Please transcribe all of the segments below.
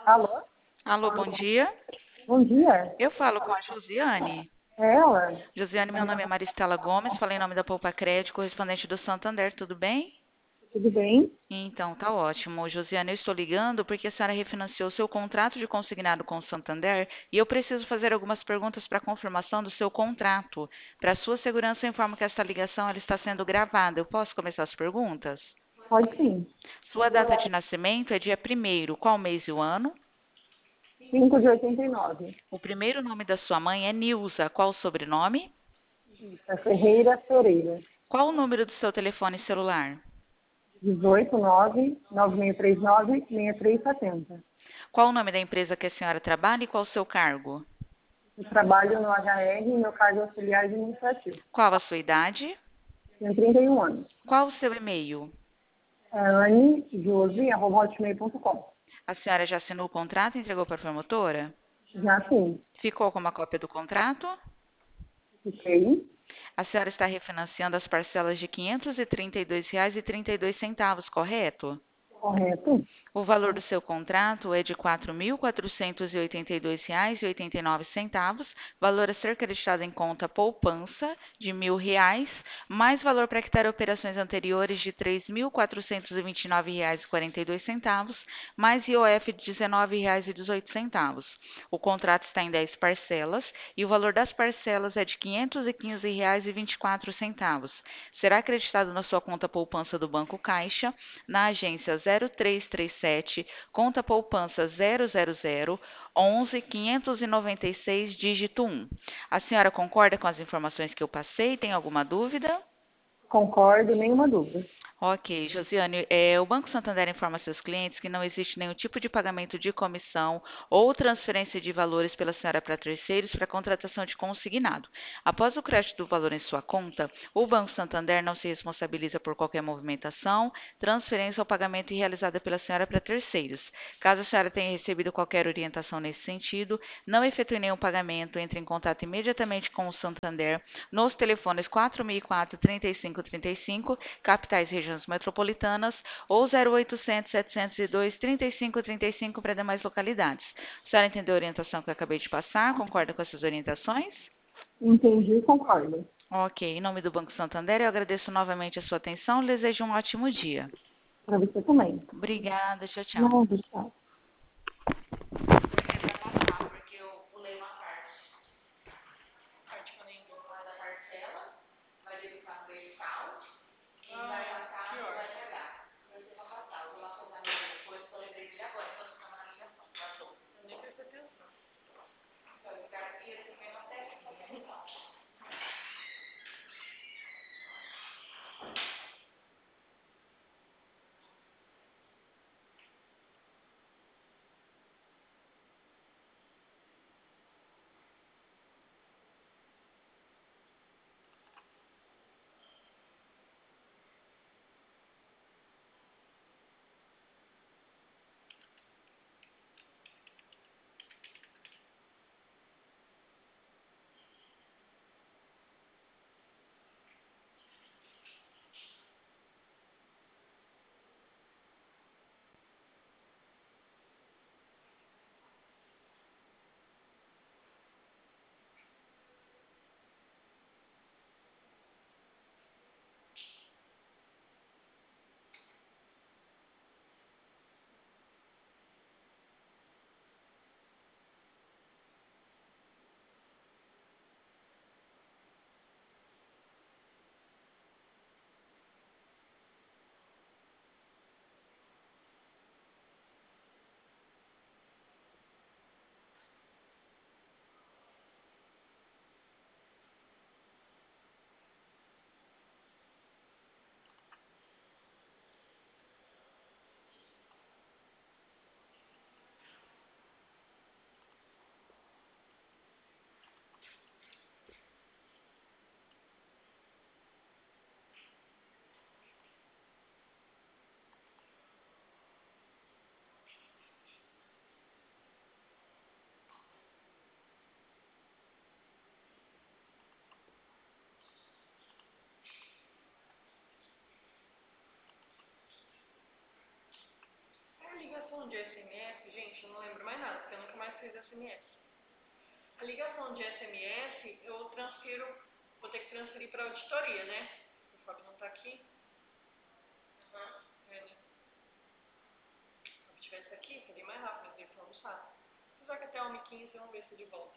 Alô? Alô, bom dia. Bom dia. Eu falo com a Josiane. É ela? Josiane, meu nome é Maristela Gomes, falei em nome da Poupa Crédito, correspondente do Santander, tudo bem? Tudo bem? Então, tá ótimo. Josiane, eu estou ligando porque a senhora refinanciou seu contrato de consignado com o Santander e eu preciso fazer algumas perguntas para confirmação do seu contrato. Para sua segurança, eu informo que esta ligação ela está sendo gravada. Eu posso começar as perguntas? Pode sim. Sua data de nascimento é dia primeiro. Qual mês e o ano? 5 de 89. O primeiro nome da sua mãe é Nilza. Qual o sobrenome? Isso, é Ferreira Soreira. Qual o número do seu telefone celular? 18 9 9639 6370. Qual o nome da empresa que a senhora trabalha e qual o seu cargo? Eu trabalho no HR e meu cargo é auxiliar administrativo. Qual a sua idade? Tenho 31 anos. Qual o seu e-mail? É anejose@hotmail.com. A senhora já assinou o contrato e entregou para a promotora? Já sim. Ficou com uma cópia do contrato? Fiquei. A senhora está refinanciando as parcelas de R$ 532,32, correto? Correto? O valor do seu contrato é de R$ 4.482,89, valor a ser creditado em conta poupança de R$ 1.000, mais valor para quitar operações anteriores de R$ 3.429,42, mais IOF de R$ 19,18. O contrato está em 10 parcelas e o valor das parcelas é de R$ 515,24. Será acreditado na sua conta poupança do Banco Caixa na agência 0337, conta poupança 000 11 596, dígito 1. A senhora concorda com as informações que eu passei? Tem alguma dúvida? Concordo, nenhuma dúvida. Ok, Josiane, o Banco Santander informa seus clientes que não existe nenhum tipo de pagamento de comissão ou transferência de valores pela senhora para terceiros para contratação de consignado. Após o crédito do valor em sua conta, o Banco Santander não se responsabiliza por qualquer movimentação, transferência ou pagamento realizada pela senhora para terceiros. Caso a senhora tenha recebido qualquer orientação nesse sentido, não efetue nenhum pagamento, entre em contato imediatamente com o Santander nos telefones 4004 3535, capitais e regiões metropolitanas, ou 0800 702 3535 para demais localidades. A senhora entendeu a orientação que eu acabei de passar? Concorda com essas orientações? Entendi e concordo. Ok, em nome do Banco Santander, eu agradeço novamente a sua atenção e desejo um ótimo dia. Para você também. Obrigada, tchau, tchau. Não, tchau. Porque eu pulei uma parte quando entrou fora da parcela, vai debitar no vertical e vai passar no RH. Vai ser para passar. Eu vou lá cobrar depois, que eu lembrei dele agora, quando estava na ligação. Passou. Eu nem prestei atenção. Então, esse cara aqui, ele tem uma técnica, então. A ligação de SMS, gente, eu não lembro SMS. A ligação de SMS eu transfiro, vou ter que transferir para a auditoria, né? O Fábio não está aqui. É, né? Se o Fábio estivesse aqui, seria mais rápido, mas ele foi almoçar. Apesar que até 1h15, vamos ver se ele volta.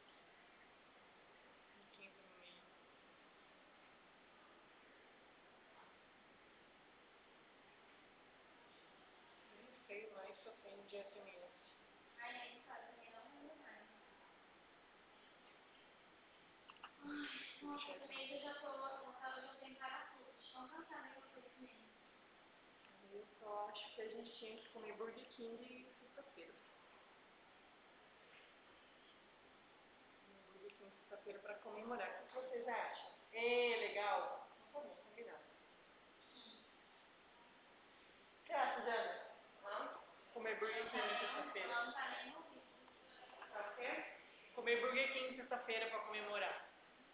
1h15 no meio. Nem sei mais se eu tenho de SMS. Aí em casa também não usa mais. Nossa, também eu já tô, no caso, eu já tenho parafuso, de tão cansada que eu tô esse mês. Eu só acho que a gente tinha que comer Burger King sexta-feira. Burger King sexta-feira para comemorar. O que vocês acham? Legal. Então tá bom, combinado. O que você acha, Jana? Comer Burger King sexta-feira. Não tá nem ouvindo. Tá o quê? Comer Burger King sexta-feira para comemorar.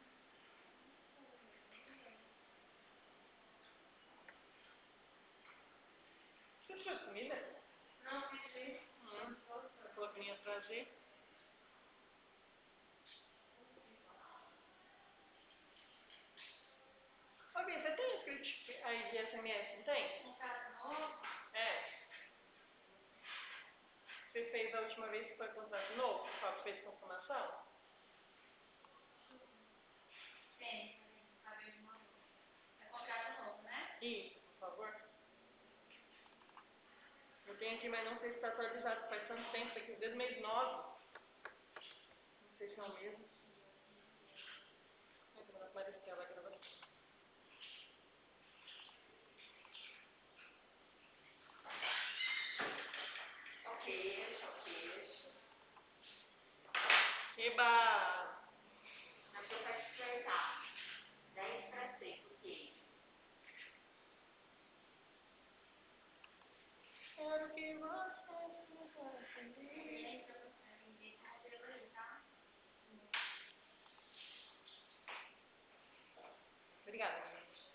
Você trouxe comida? Não, pedi. Você falou que vinha trazer. Fabi, você tem script aí de SMS, não tem? Contrato novo? É. Você fez a última vez que foi contrato novo? O Fábio fez consumação? Tem, sabe de uma vez. É contrato novo, né? Isso, por favor. Eu tenho aqui, mas não sei se está atualizado. Faz tanto tempo, isso aqui desde o mês 9. Não sei se é o mesmo. Não apareceu a gravação. Só queijo. Eba! Achou para despertar. 10 para 6 o queijo. Quero que você seja feliz. Obrigada, meninas.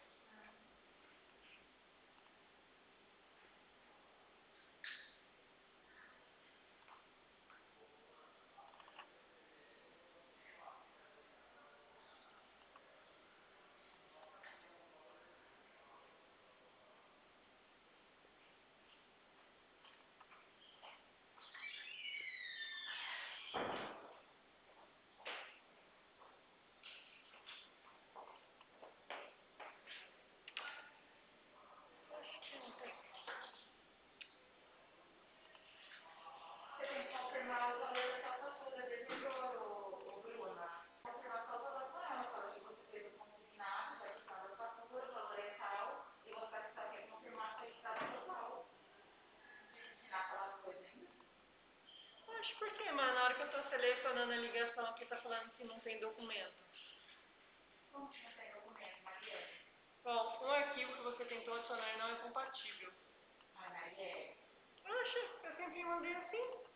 Você tem que confirmar o valor da sua fatura de vigor, Bruna. Confirmar só o valor com ela. Fala que você fez o consignado, vai quitar da fatura, o valor é tal. E você vai só quer confirmar se está total. Assinar aquelas coisas ainda. Acho por quê, mano? Na hora que eu tô selecionando a ligação aqui, tá falando que não tem documento. Como que não tem documento, Marielle? Bom, um arquivo que você tentou adicionar não é compatível. Ai, Marielle. Oxe, eu sempre mandei assim.